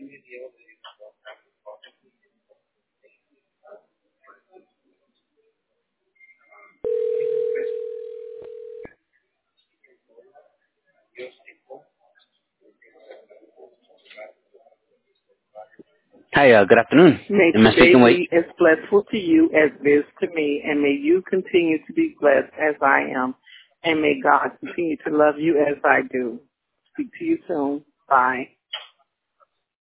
Hi, good afternoon. May Am I today speaking with? be as blessful to you as it is to me, and may you continue to be blessed as I am, and may God continue to love you as I do. Speak to you soon. Bye.